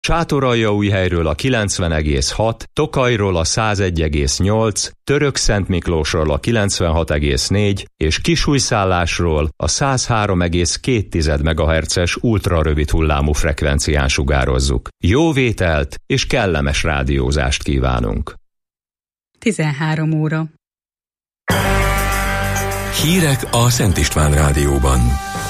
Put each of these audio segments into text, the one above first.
Csátoraljaújhelyről a 90,6, Tokajról a 101,8, Törökszentmiklósról a 96,4 és Kisújszállásról a 103,2 MHz-es ultrarövid hullámú frekvencián sugározzuk. Jó vételt és kellemes rádiózást kívánunk! 13 óra. Hírek a Szent István Rádióban.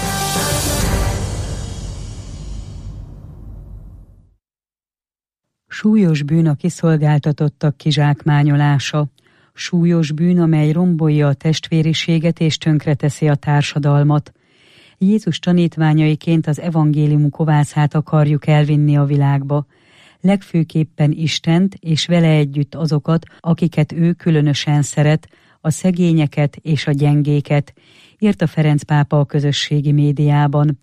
Súlyos bűn a kiszolgáltatottak kizsákmányolása. Súlyos bűn, amely rombolja a testvériséget és tönkreteszi a társadalmat. Jézus tanítványaiként az evangélium kovászát akarjuk elvinni a világba. Legfőképpen Istent és vele együtt azokat, akiket ő különösen szeret, a szegényeket és a gyengéket, írta Ferenc pápa a közösségi médiában.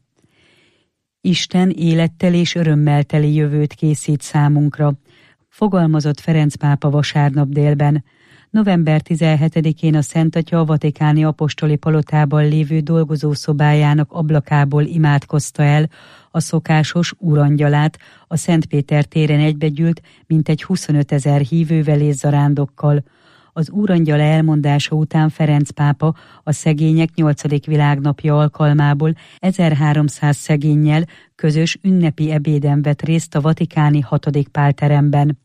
Isten élettel és örömmel teli jövőt készít számunkra, fogalmazott Ferenc pápa vasárnap délben. November 17-én a Szent Atya a vatikáni apostoli palotában lévő dolgozószobájának ablakából imádkozta el a szokásos úrangyalát, a Szent Péter téren egybegyűlt mintegy 25 000 hívővel és zarándokkal. Az úrangyala elmondása után Ferenc pápa a szegények 8. világnapja alkalmából 1300 szegénnyel közös ünnepi ebéden vett részt a vatikáni 6. Pál teremben.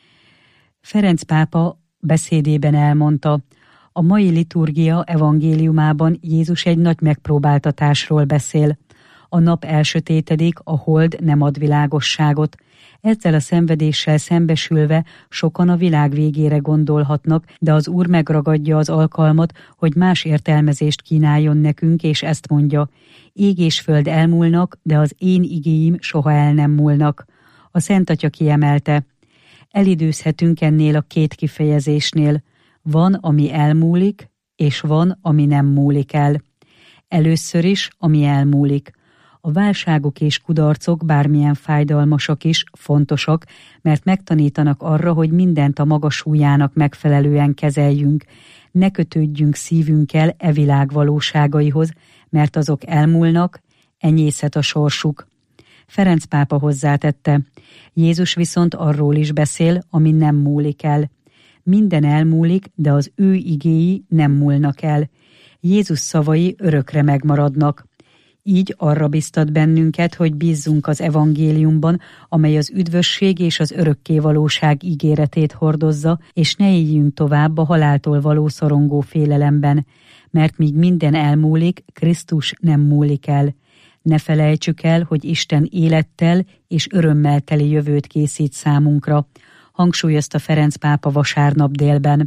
Ferenc pápa beszédében elmondta, a mai liturgia evangéliumában Jézus egy nagy megpróbáltatásról beszél. A nap elsötétedik, a hold nem ad világosságot. Ezzel a szenvedéssel szembesülve sokan a világ végére gondolhatnak, de az Úr megragadja az alkalmat, hogy más értelmezést kínáljon nekünk, és ezt mondja: ég és föld elmúlnak, de az én igéim soha el nem múlnak. A Szent Atya kiemelte: elidőzhetünk ennél a két kifejezésnél. Van, ami elmúlik, és van, ami nem múlik el. Először is, ami elmúlik. A válságok és kudarcok, bármilyen fájdalmasak is, fontosak, mert megtanítanak arra, hogy mindent a maga súlyának megfelelően kezeljünk. Ne kötődjünk szívünkkel e világ valóságaihoz, mert azok elmúlnak, enyészhet a sorsuk. Ferenc pápa hozzátette: Jézus viszont arról is beszél, ami nem múlik el. Minden elmúlik, de az ő igéi nem múlnak el. Jézus szavai örökre megmaradnak. Így arra biztat bennünket, hogy bízzunk az evangéliumban, amely az üdvösség és az örökkévalóság ígéretét hordozza, és ne éljünk tovább a haláltól való szorongó félelemben, mert míg minden elmúlik, Krisztus nem múlik el. Ne felejtsük el, hogy Isten élettel és örömmel teli jövőt készít számunkra, hangsúlyozta Ferenc pápa vasárnap délben.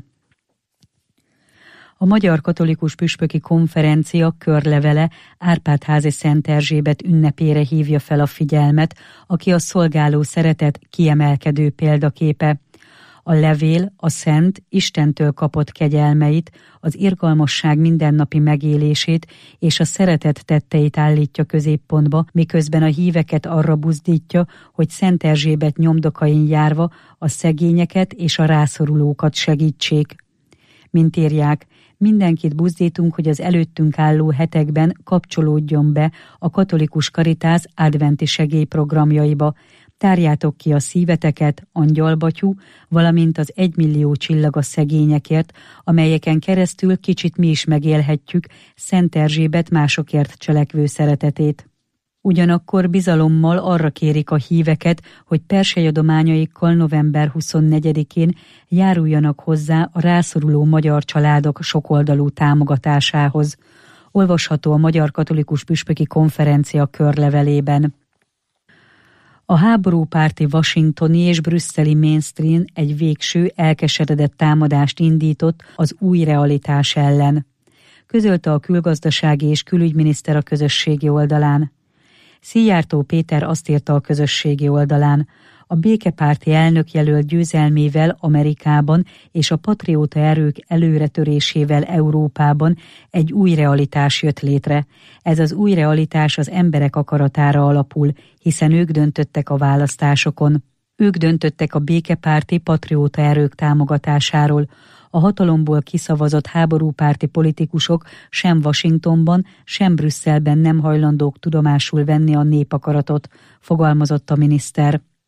A Magyar Katolikus Püspöki Konferencia körlevele Árpád-házi Szent Erzsébet ünnepére hívja fel a figyelmet, aki a szolgáló szeretet kiemelkedő példaképe. A levél a szent Istentől kapott kegyelmeit, az irgalmasság mindennapi megélését és a szeretet tetteit állítja középpontba, miközben a híveket arra buzdítja, hogy Szent Erzsébet nyomdokain járva a szegényeket és a rászorulókat segítsék. Mint írják, mindenkit buzdítunk, hogy az előttünk álló hetekben kapcsolódjon be a Katolikus Caritas adventi segélyprogramjaiba. Tárjátok ki a szíveteket, angyalbatyú, valamint az 1 millió csillag a szegényekért, amelyeken keresztül kicsit mi is megélhetjük Szent Erzsébet másokért cselekvő szeretetét. Ugyanakkor bizalommal arra kérik a híveket, hogy persejyadományaikkal november 24-én járuljanak hozzá a rászoruló magyar családok sokoldalú támogatásához. Olvasható a Magyar Katolikus Püspöki Konferencia körlevelében. A háborúpárti washingtoni és brüsszeli mainstream egy végső, elkeseredett támadást indított az új realitás ellen. Közölte a külgazdasági és külügyminiszter a közösségi oldalán. Szijjártó Péter azt írta a közösségi oldalán: a békepárti elnökjelölt győzelmével Amerikában és a patrióta erők előretörésével Európában egy új realitás jött létre. Ez az új realitás az emberek akaratára alapul, hiszen ők döntöttek a választásokon. Ők döntöttek a békepárti patrióta erők támogatásáról. A hatalomból kiszavazott háborúpárti politikusok sem Washingtonban, sem Brüsszelben nem hajlandók tudomásul venni a népakaratot, fogalmazott a miniszter.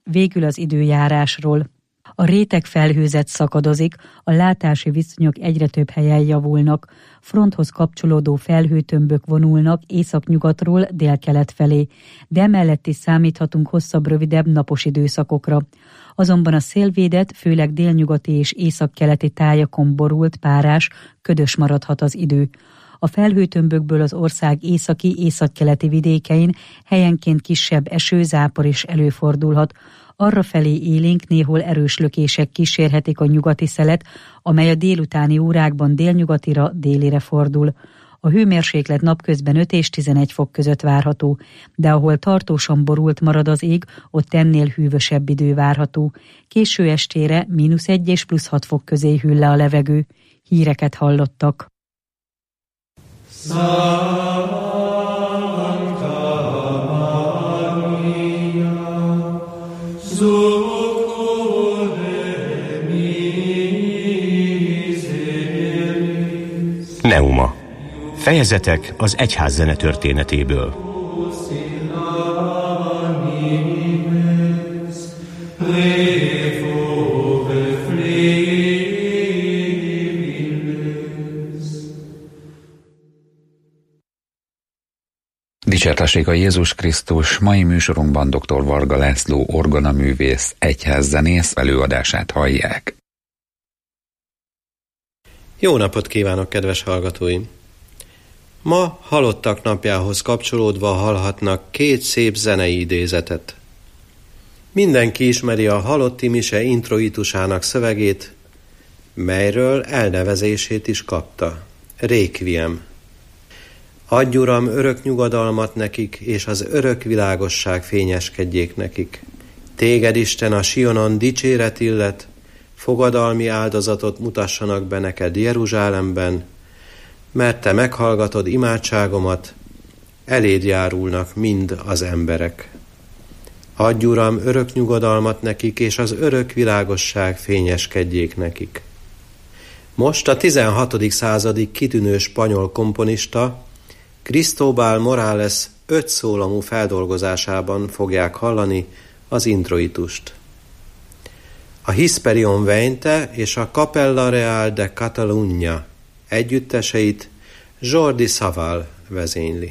Végül az időjárásról. A réteg felhőzet szakadozik, a látási viszonyok egyre több helyen javulnak, fronthoz kapcsolódó felhőtömbök vonulnak északnyugatról délkelet felé, de emellett is számíthatunk hosszabb, rövidebb napos időszakokra. Azonban a szélvédett, főleg délnyugati és északkeleti tájakon borult, párás, ködös maradhat az idő. A felhőtömbökből az ország északi-északkeleti vidékein helyenként kisebb eső, zápor is előfordulhat. Arrafelé élénk, néhol erős lökések kísérhetik a nyugati szelet, amely a délutáni órákban délnyugatira, délire fordul. A hőmérséklet napközben 5 és 11 fok között várható, de ahol tartósan borult marad az ég, ott ennél hűvösebb idő várható. Késő estére -1 és +6 fok közé hűl le a levegő. Híreket hallottak. Neuma. Fejezetek az egyházzene történetéből. Dicsértessék a Jézus Krisztus! Mai műsorunkban dr. Varga László orgonaművész, egyházzenész előadását hallják. Jó napot kívánok, kedves hallgatóim! Ma halottak napjához kapcsolódva hallhatnak 2 szép zenei idézetet. Mindenki ismeri a halotti mise introitusának szövegét, melyről elnevezését is kapta. Requiem. Adj, Uram, örök nyugodalmat nekik, és az örök világosság fényeskedjék nekik. Téged, Isten, a Sionon dicséret illet, fogadalmi áldozatot mutassanak be neked Jeruzsálemben, mert te meghallgatod imádságomat, eléd járulnak mind az emberek. Adj, Uram, örök nyugodalmat nekik, és az örök világosság fényeskedjék nekik. Most a 16. századi kitűnő spanyol komponista Cristóbal Morales 5 szólamú feldolgozásában fogják hallani az introitust. A Hisperion Veinte és a Capella Real de Catalunya együtteseit Jordi Savall vezényli.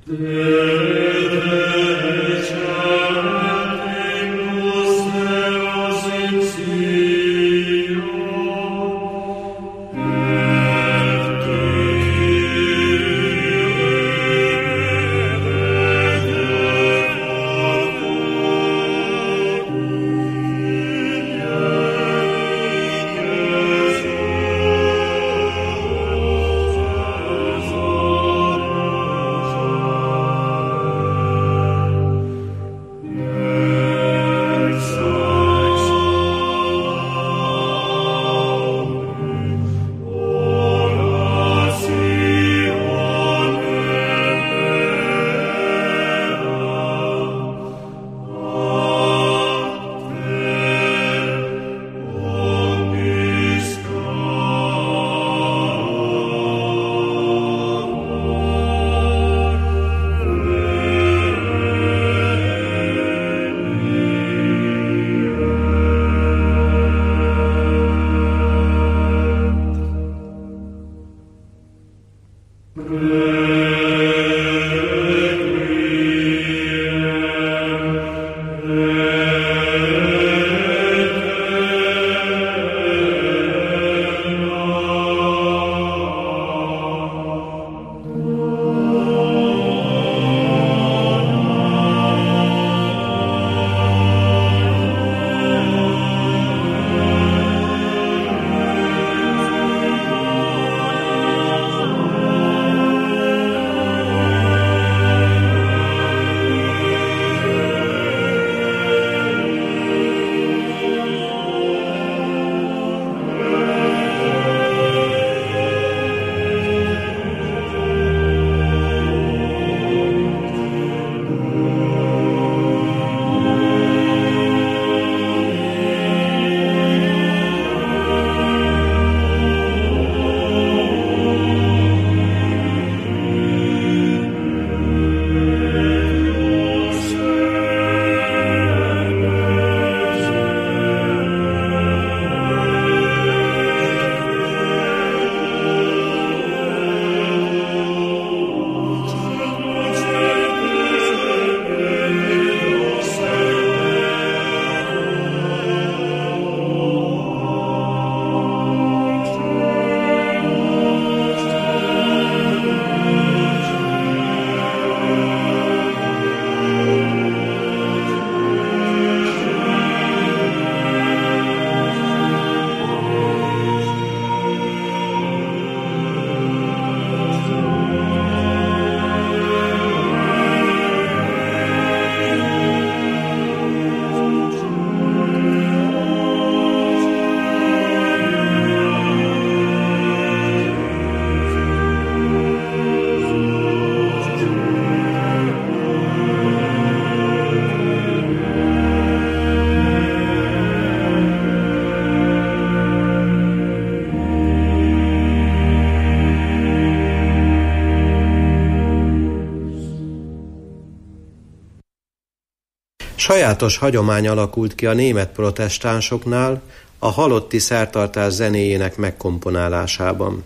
Sajátos hagyomány alakult ki a német protestánsoknál a halotti szertartás zenéjének megkomponálásában.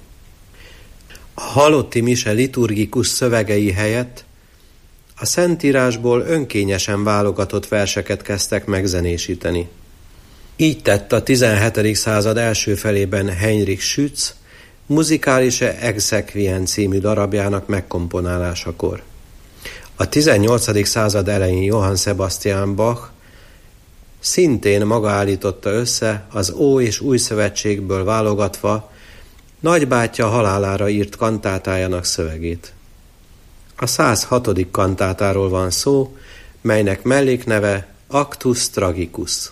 A halotti mise liturgikus szövegei helyett a Szentírásból önkényesen válogatott verseket kezdtek megzenésíteni. Így tett a 17. század első felében Heinrich Schütz Musikalische Exequien című darabjának megkomponálásakor. A 18. század elején Johann Sebastian Bach szintén maga állította össze az Ó- és Új Szövetségből válogatva nagybátyja halálára írt kantátájának szövegét. A 106. kantátáról van szó, melynek mellékneve Actus Tragicus.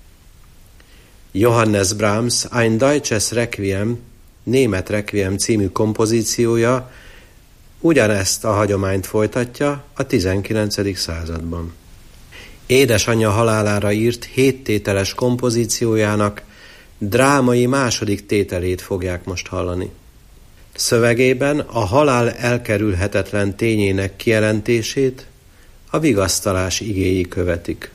Johannes Brahms Ein Deutsches Requiem, német Requiem című kompozíciója ugyanezt a hagyományt folytatja a 19. században. Édesanyja halálára írt 7 tételes kompozíciójának drámai második tételét fogják most hallani. Szövegében a halál elkerülhetetlen tényének kijelentését a vigasztalás igéi követik.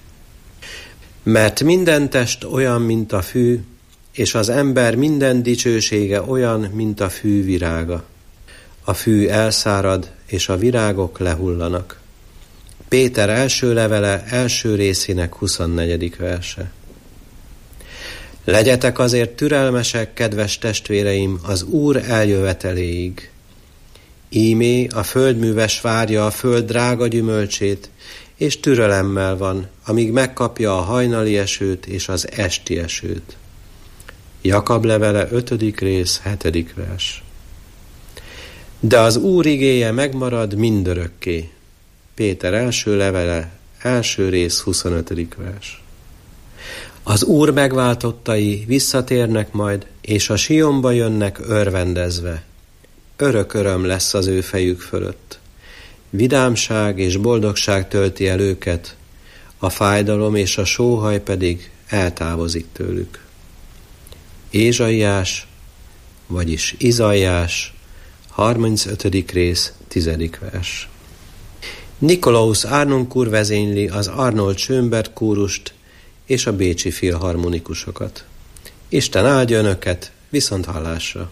Mert minden test olyan, mint a fű, és az ember minden dicsősége olyan, mint a fű virága. A fű elszárad, és a virágok lehullanak. Péter első levele első részének 24. verse. Legyetek azért türelmesek, kedves testvéreim, az Úr eljöveteléig. Ímé a földműves várja a föld drága gyümölcsét, és türelemmel van, amíg megkapja a hajnali esőt és az esti esőt. Jakab levele 5. rész 7. vers. De az Úr igéje megmarad mindörökké. Péter első levele első rész 25. vers. Az Úr megváltottai visszatérnek majd, és a Sionba jönnek örvendezve. Örök öröm lesz az ő fejük fölött. Vidámság és boldogság tölti el őket, a fájdalom és a sóhaj pedig eltávozik tőlük. Ézsaiás, vagyis Izaiás, 35. rész, 10. vers. Nikolaus Arnoncourt vezényli az Arnold Schönberg kórust és a bécsi filharmonikusokat. Isten áldja önöket, viszont hallásra!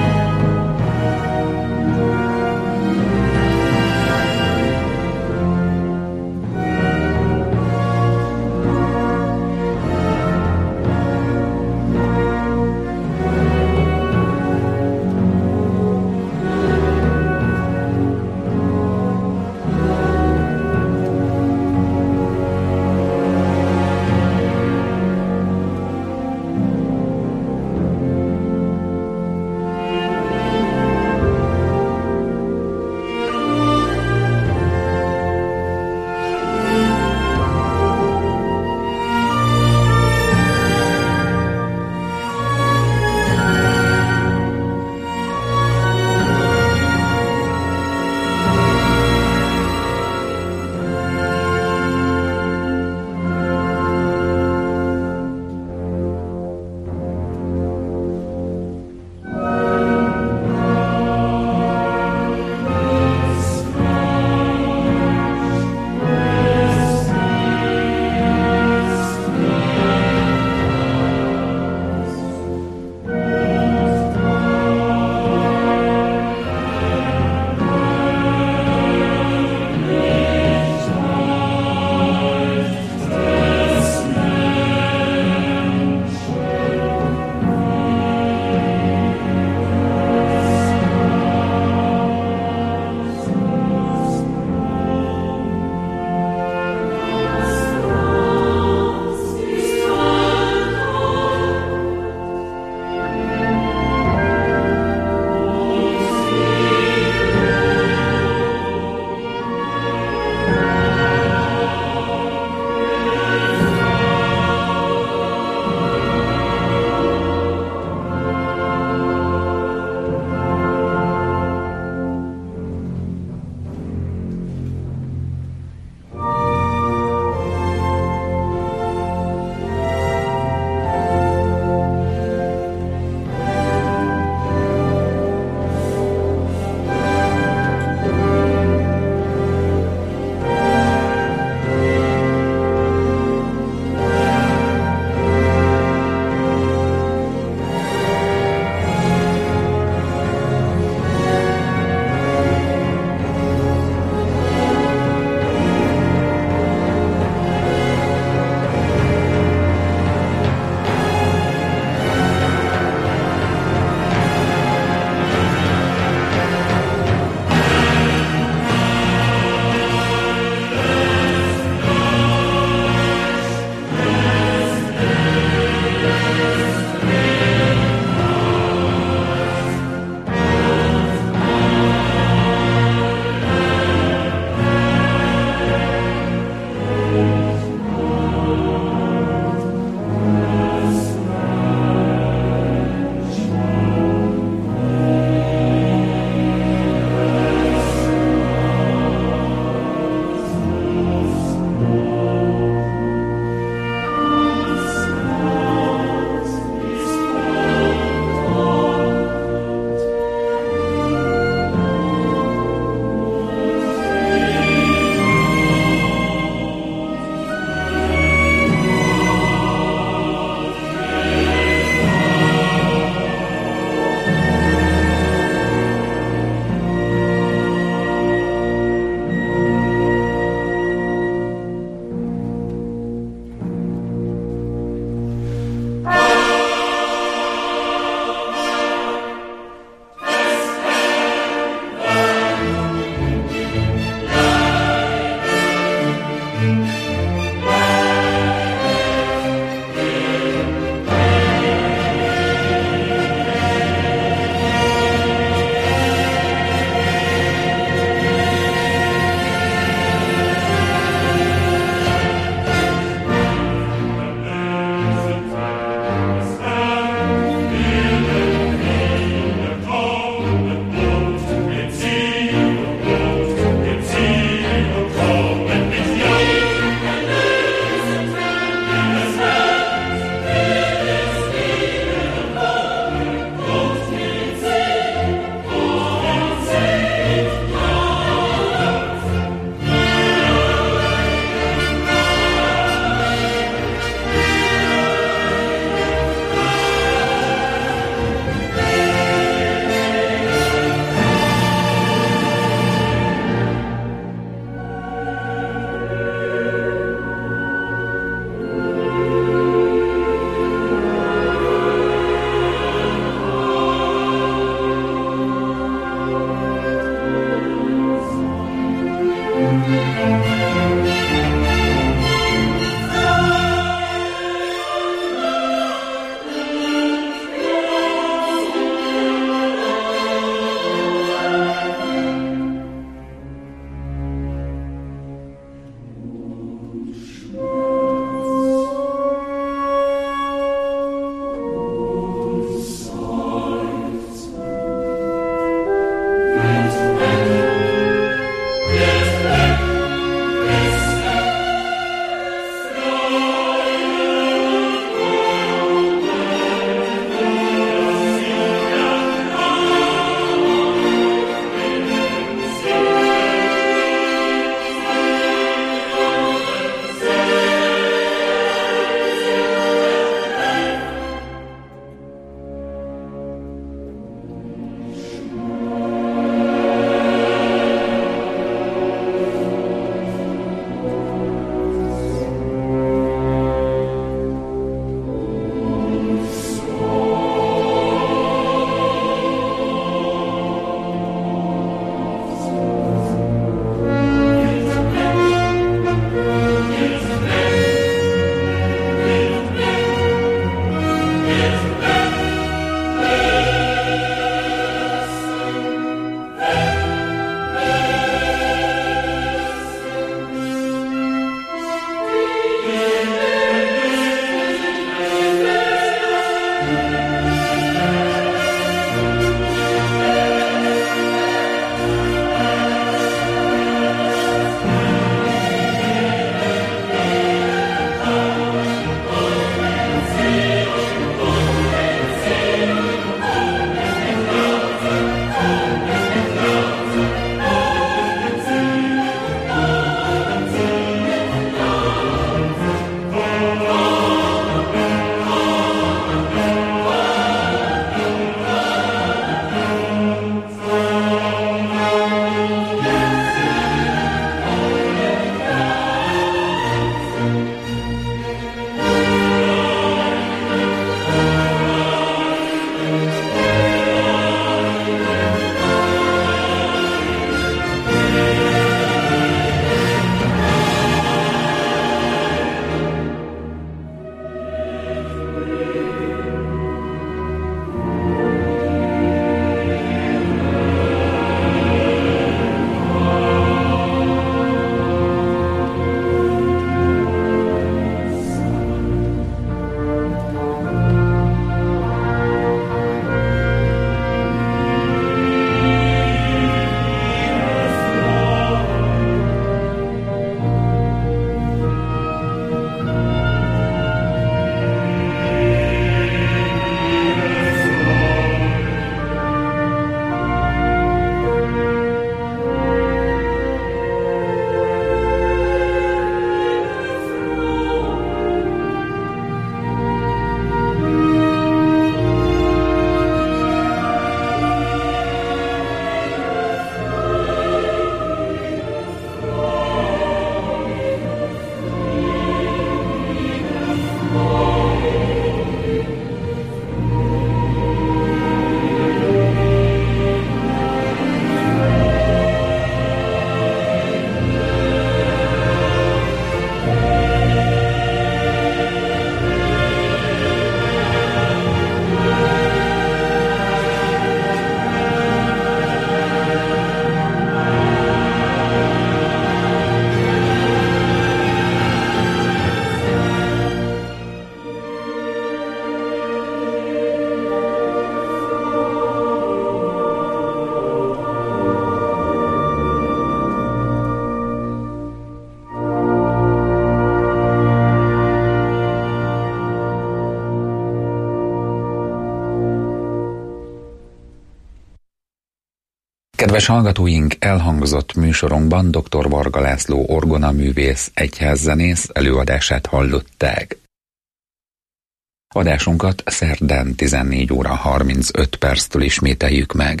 Kedves hallgatóink, elhangzott műsorunkban dr. Varga László orgonaművész, egyházzenész előadását hallották. Adásunkat szerdán 14 óra 35 perctől ismételjük meg.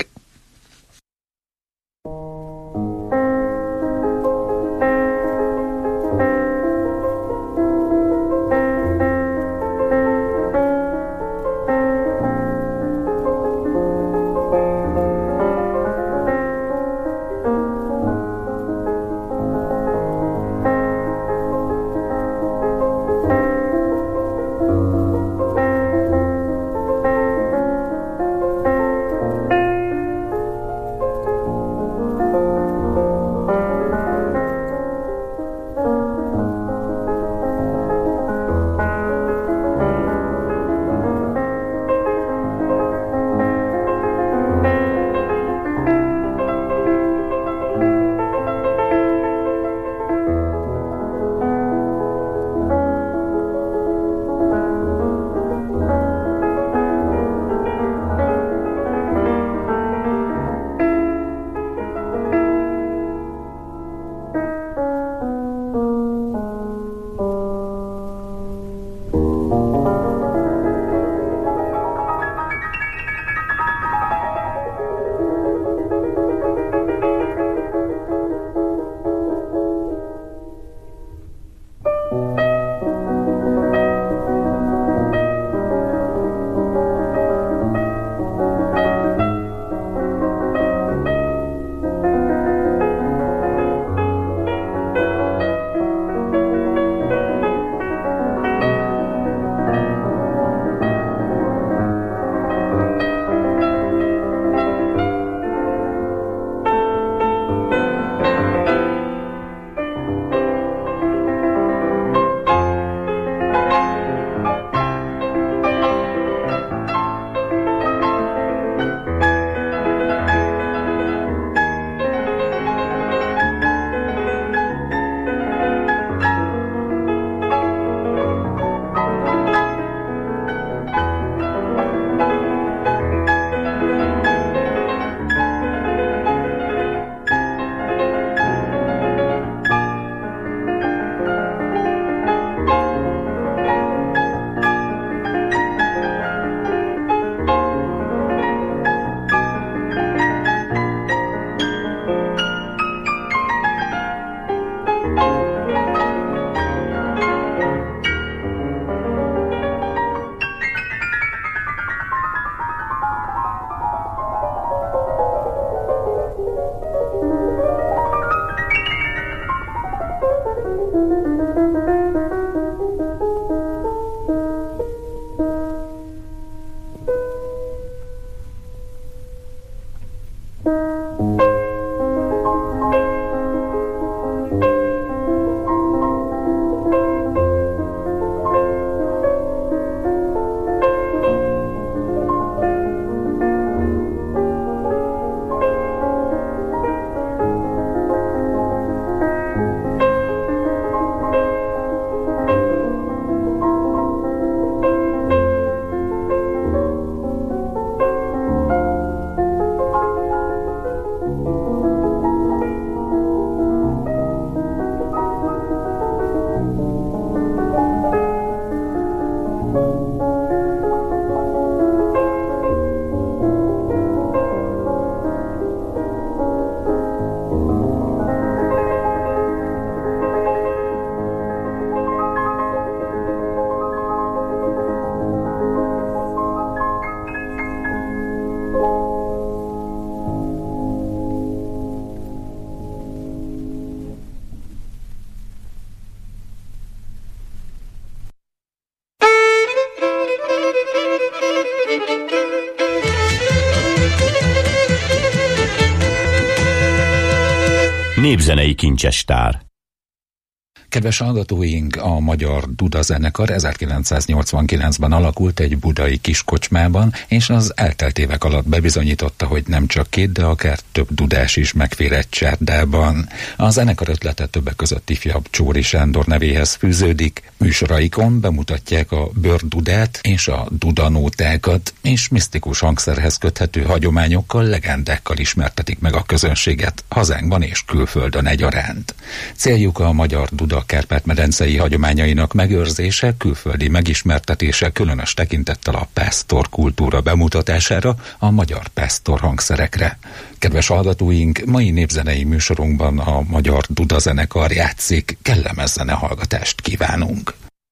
Népzenei kincsestár. Kedves hallgatóink, a Magyar Duda zenekar 1989-ben alakult egy budai kiskocsmában, és az eltelt évek alatt bebizonyította, hogy nem csak két, de akár több dudás is megfér egy csárdában. A zenekar ötlete többek között ifjabb Csóri Sándor nevéhez fűződik. Műsoraikon bemutatják a bőrdudát és a dudanótákat, és misztikus hangszerhez köthető hagyományokkal, legendákkal ismertetik meg a közönséget hazánkban és külföldön egyaránt. Céljuk a magyar duda Kárpát-medencei hagyományainak megőrzése, külföldi megismertetése, különös tekintettel a pásztor kultúra bemutatására, a magyar pásztor hangszerekre. Kedves hallgatóink, mai népzenei műsorunkban a Magyar Duda zenekar játszik, kellemes zenehallgatást kívánunk.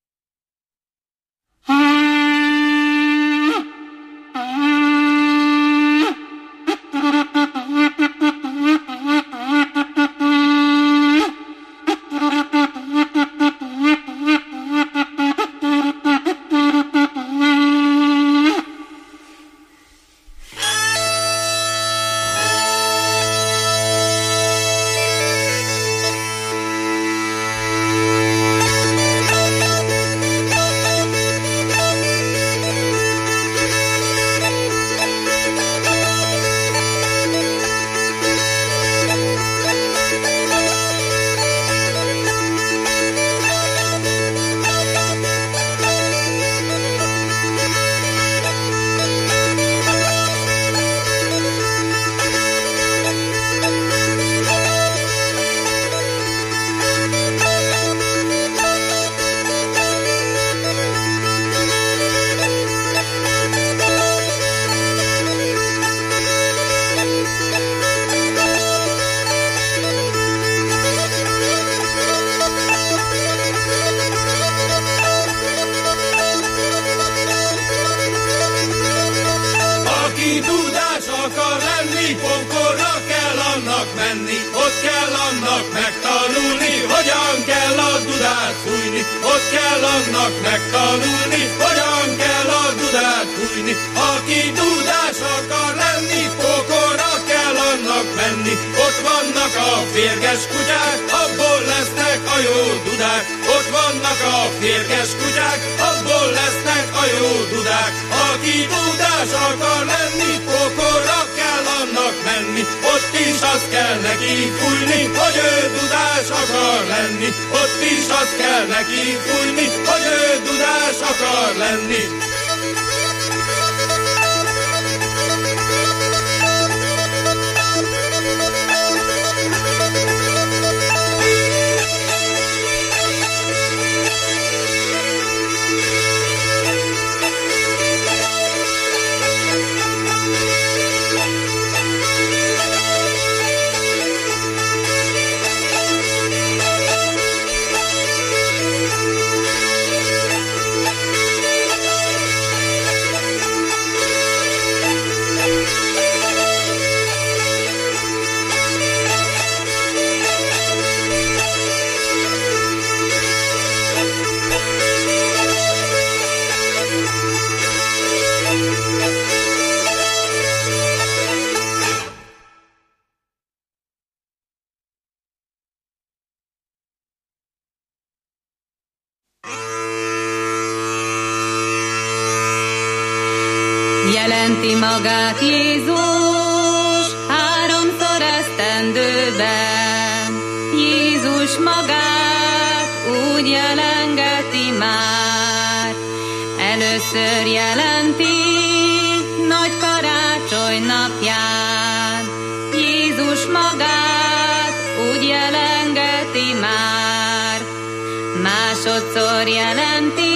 Jelenti magát Jézus háromszor esztendőben. Jézus magát úgy jelengeti már. Először jelenti nagy karácsony napján. Jézus magát úgy jelengeti már. Másodszor jelenti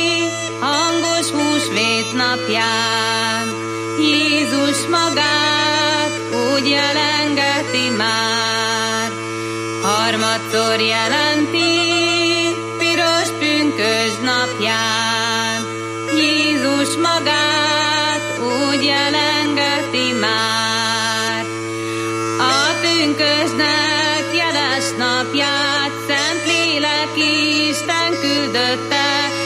hangos húsvét napján. Jézus magát úgy jelengeti már. Harmadszor jelenti piros pünkösd napján. Jézus magát úgy jelengeti már. A pünkösdnek jeles napját Szentlélek Isten küldötte,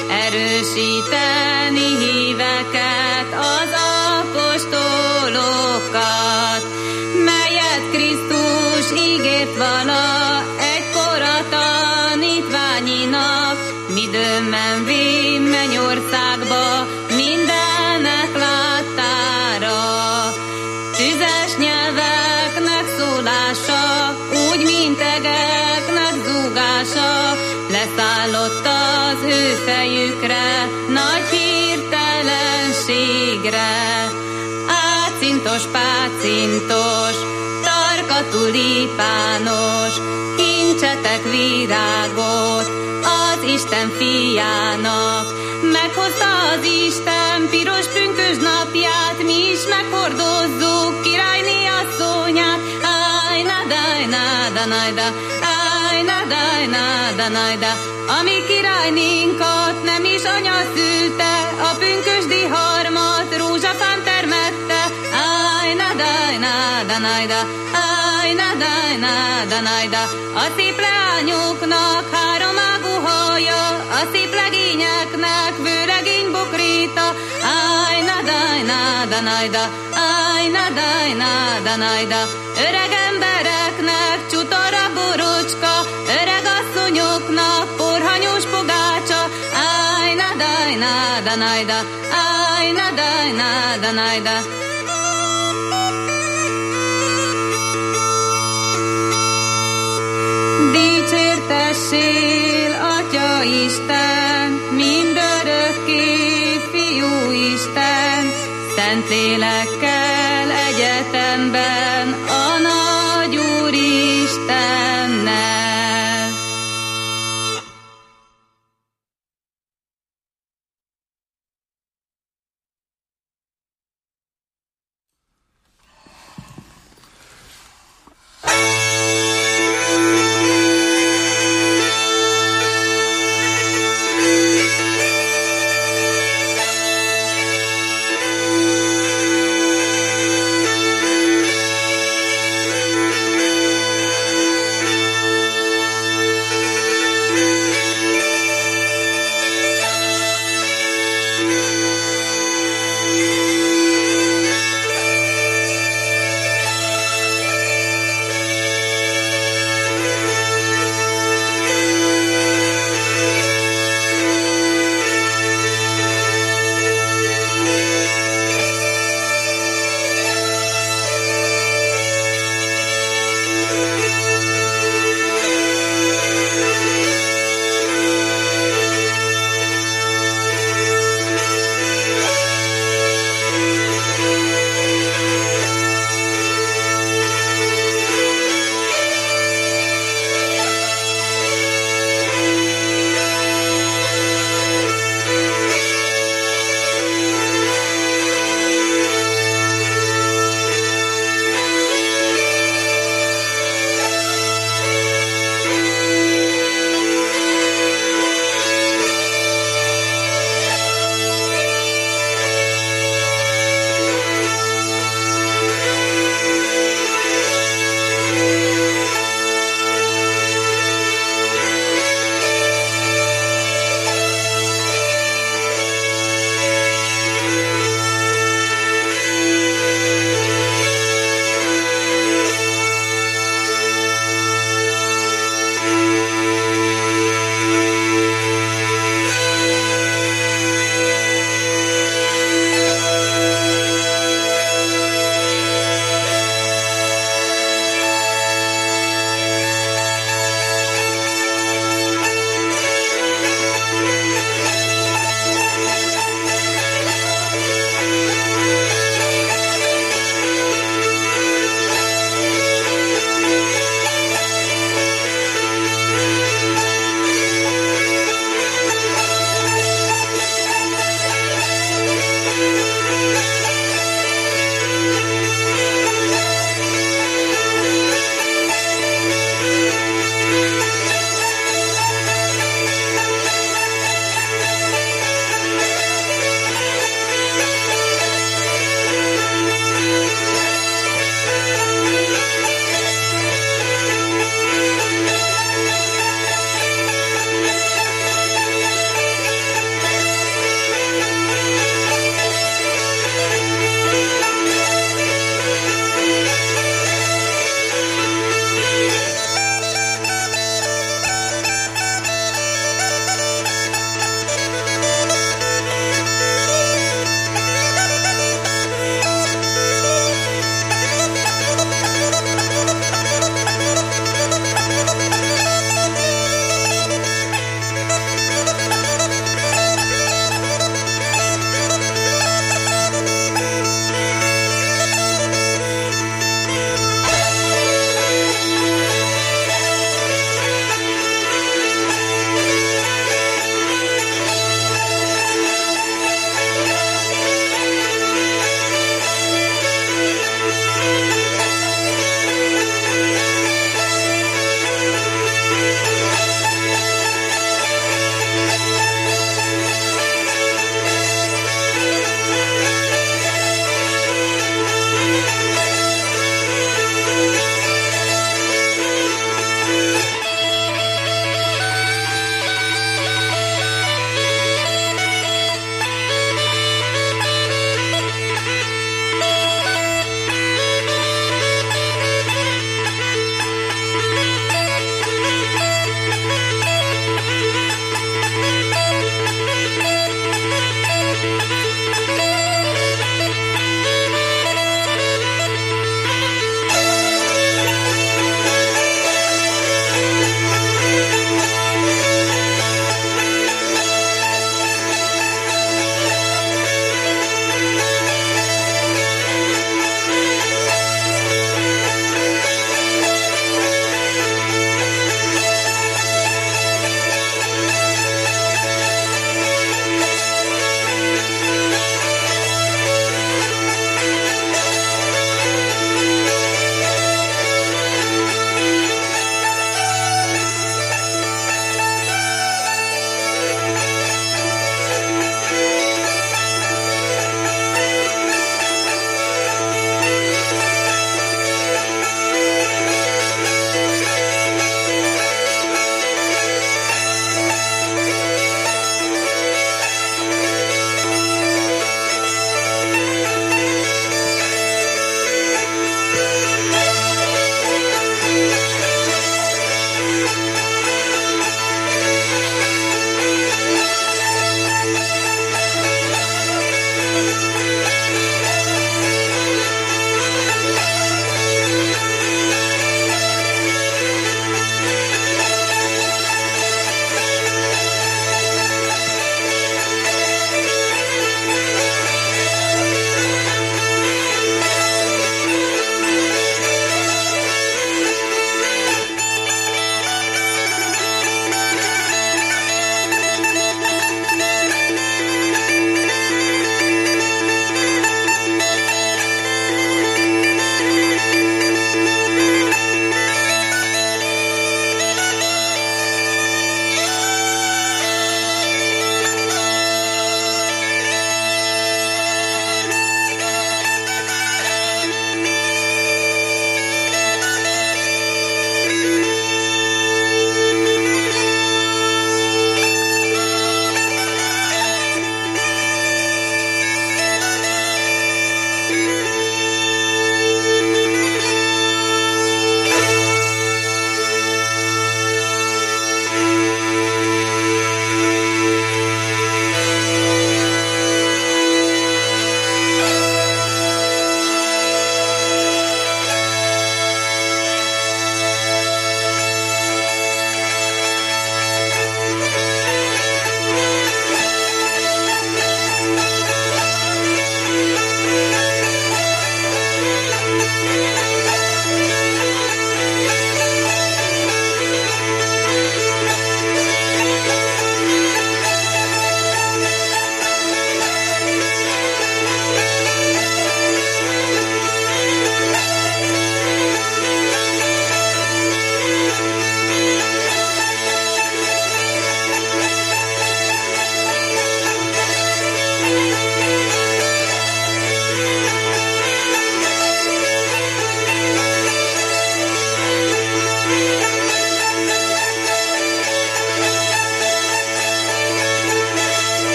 erősíteni híveket, az apostolokat, melyet Krisztus ígért vala egykor a tanítványinak, midőn menvén mennyországba mindenek láttára. Tüzes nyelveknek szólása, úgy mint egeknek zúgása, leszállott az ő fejükre, nagy hirtelenségre. Ácintos, pácintos, tarka tulipános, kincsetek virágot az Isten fiának. Meghozta az Isten piros pünkösd napját, mi is meghordozzuk királyné asszonyát. Ájna, dájna, danajda, ájna, dájna, danajda. Ami királynénkat nem is anya szülte, a pünkösdi harmat rózsafán termette. Ájna, dájna, danajda, ájna, dájna, danajda. A szép leányoknak háromágú haja, a szép legényeknek vőlegény bokréta. Ájna, dájna, danajda, ájna, dájna, danajda. Öreg embereknek csutora borocska, öreg asszonyoknak porhanyós pogácsa. Ájna, dájna, danajda, ájna, dájna, danajda. Dicsértessél, Atya Isten, mindörökké Fiú Isten, Szentlélekkel egyetemben, a nagy Úr Istennel.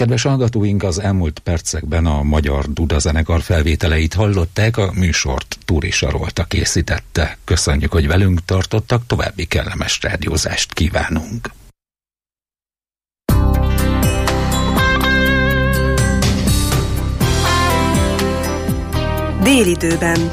Kedves hallgatóink, az elmúlt percekben a Magyar Duda zenekar felvételeit hallották, a műsort Túri Sarolta készítette. Köszönjük, hogy velünk tartottak, további kellemes rádiózást kívánunk. Délidőben.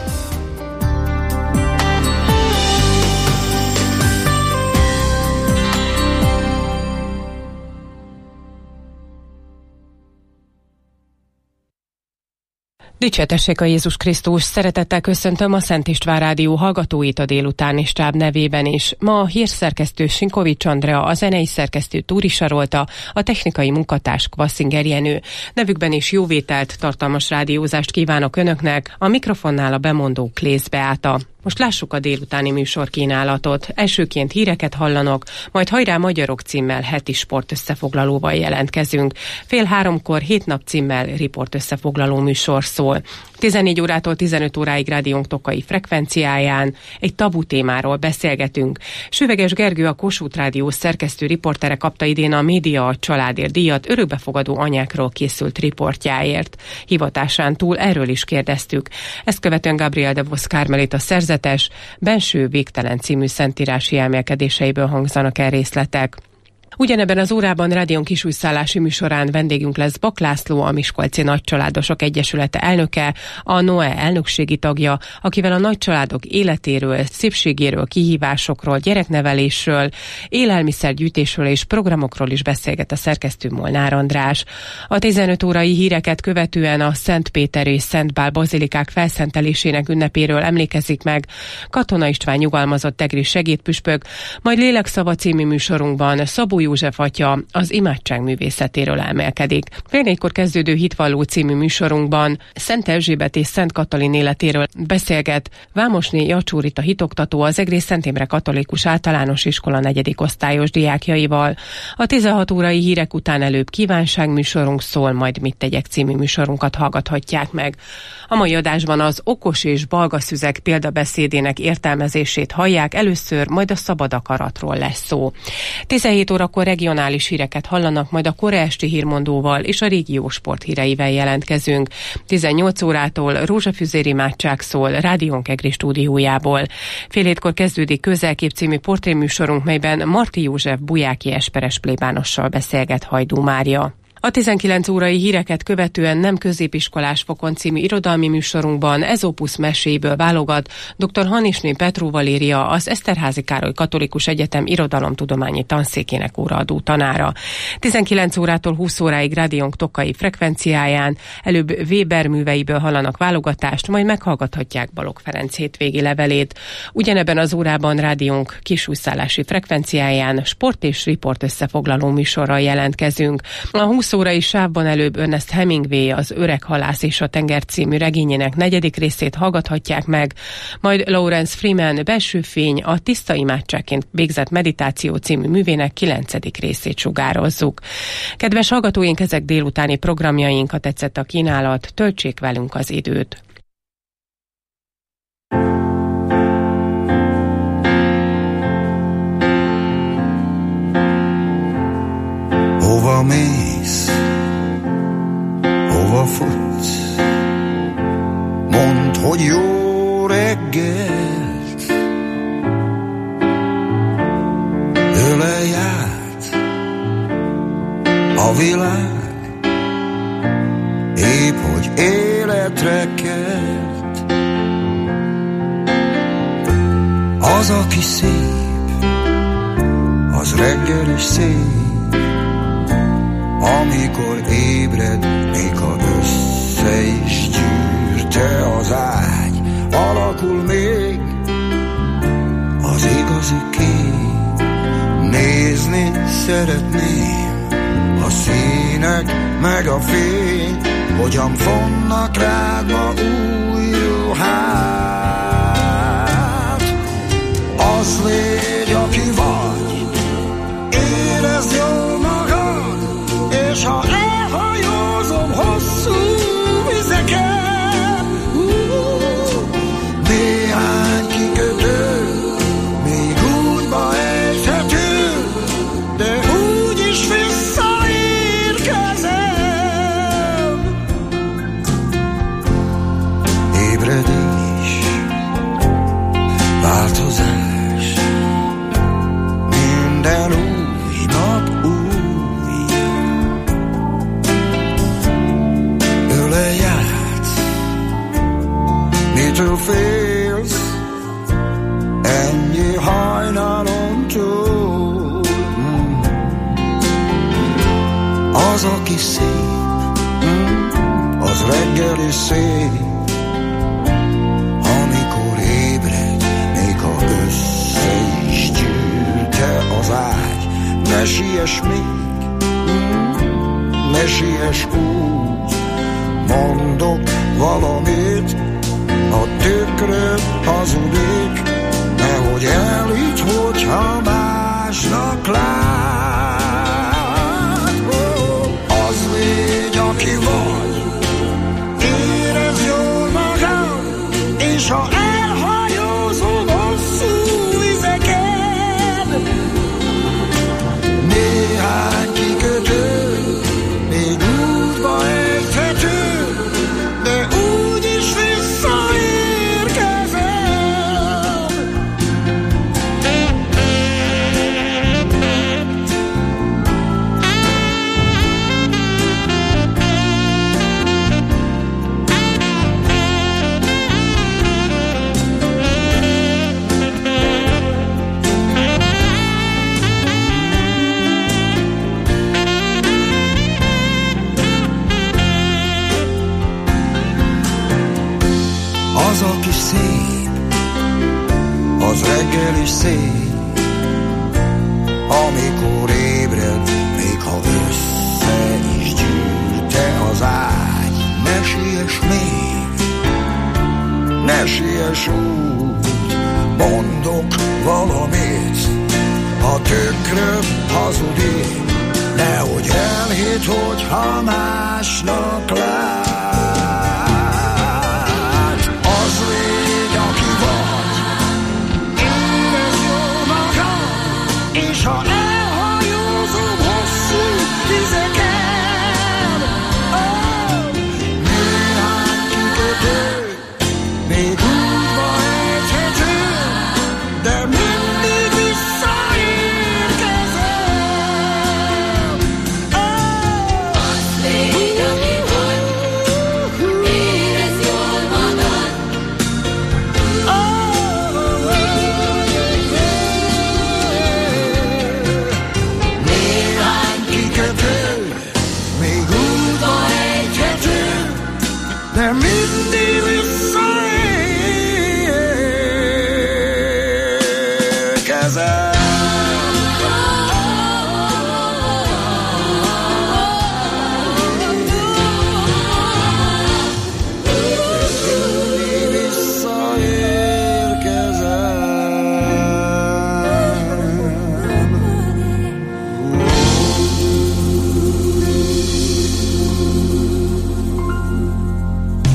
Dicsértessék a Jézus Krisztus! Szeretettel köszöntöm a Szent István Rádió hallgatóit a délutáni stáb nevében is. Ma a hírszerkesztő Sinkovics Andrea, a zenei szerkesztő Túri Sarolta, a technikai munkatárs Kvasszinger Jenő. Nevükben is jóvételt, tartalmas rádiózást kívánok Önöknek, a mikrofonnál a bemondó Klész Beáta. Most lássuk a délutáni műsorkínálatot. Elsőként híreket hallanak, majd Hajrá Magyarok címmel heti sportösszefoglalóval jelentkezünk. 14:30 7 nap címmel riportösszefoglaló műsor szól. 14 órától 15 óráig rádiónk tokai frekvenciáján egy tabu témáról beszélgetünk. Süveges Gergő, a Kossuth Rádió szerkesztő riportere kapta idén a Média a Családért díjat örökbefogadó anyákról készült riportjáért. Hivatásán túl erről is kérdeztük. Ezt követően Gabriel de Vos Kármelita szerzetes, Benső végtelen című szentírási elmélkedéseiből hangzanak el részletek. Ugyanebben az órában rádión kisújszállási műsorán vendégünk lesz Bak László, a Miskolci Nagycsaládosok Egyesülete elnöke, a NOE elnökségi tagja, akivel a nagycsaládok életéről, szépségéről, kihívásokról, gyereknevelésről, élelmiszergyűjtésről és programokról is beszélget a szerkesztő Molnár András. A 15 órai híreket követően a Szent Péter és Szent Pál bazilikák felszentelésének ünnepéről emlékezik meg Katona István nyugalmazott tegri segédpüspök, majd Lélekszava című műsorunkban Szabó József atya az imádság művészetéről emelkedik. 3:30 kezdődő Hitvalló című műsorunkban Szent Erzsébet és Szent Katalin életéről beszélget Vámosné Jacsúrita hitoktató, az Egrész Szent Imre Katolikus Általános Iskola 4. osztályos diákjaival. A 16 órai hírek után előbb kívánságműsorunk szól, majd Mit tegyek című műsorunkat hallgathatják meg. A mai adásban az okos és balga szüzek példabeszédének értelmezését hallják először, majd a szabad akaratról lesz szó. 17 órakor regionális híreket hallanak, majd a kora esti hírmondóval és a régió sporthíreivel jelentkezünk. 18 órától Rózsafüzér imádság szól rádiónk Egri stúdiójából. 6:30 kezdődik Közelkép című portréműsorunk, melyben Marti József bujáki esperes plébánossal beszélget Hajdú Mária. A 19 órai híreket követően Nem középiskolás fokon című irodalmi műsorunkban Ezopusz meséből válogat dr. Hanisné Petró Valéria, az Eszterházy Károly Katolikus Egyetem irodalomtudományi tanszékének óraadó tanára. 19 órától 20 óráig rádiónk tokai frekvenciáján előbb Weber műveiből hallanak válogatást, majd meghallgathatják Balogh Ferenc hétvégi levelét. Ugyanebben az órában rádiónk kisújszállási frekvenciáján sport és riport összefoglaló műsorral jelentkezünk. A 20 órai sávban előbb Ernest Hemingway, az Öreg halász és a tenger című regényének 4. részét hallgathatják meg, majd Lawrence Freeman Belső fény, a Tiszta imádságként végzett meditáció című művének 9. részét sugározzuk. Kedves hallgatóink, ezek délutáni programjaink, ha tetszett a kínálat, töltsék velünk az időt. Hova mész? Hova futsz? Mondd, hogy jó reggelt. Ölelj át a világ, épp hogy életre kelt. Az, aki szép, az reggel is szép, amikor ébred, még ha össze is gyűrte az ágy, alakul még az igazi kép. Nézni szeretném a színek meg a fény, hogyan fonnak rád ma új ruhát. Az légy, aki vagy, érezd jól magad, és ha elhajózom hosszú vizeken, néhány kikötő még útba ejthető, de úgyis visszaérkezem. ébredés, változás, minden új nap új. Ölelj át, mitől félsz, ennyi hajnalon túl. Az, aki szép, az reggel is szép, amikor ébred, még ha össze is gyűlte az ágy. Ne siess még, ne siess úgy, mondok valamit, a tükröd hazudik, nehogy elhidd, hogyha másnak lát. Az légy, aki vagy, érezd jól magad, és ha elhajózol hosszú vizeken, néhány kikötő még útba érthető, de úgyis visszaérkezel. Az, aki szép, az reggel is szép, amikor ébred, még ha össze is gyűlte az ágy. Ne siess még, ne siess úgy, mondok valamit, ha tükröd hazudik, nehogy elhidd, hogyha másnak lát.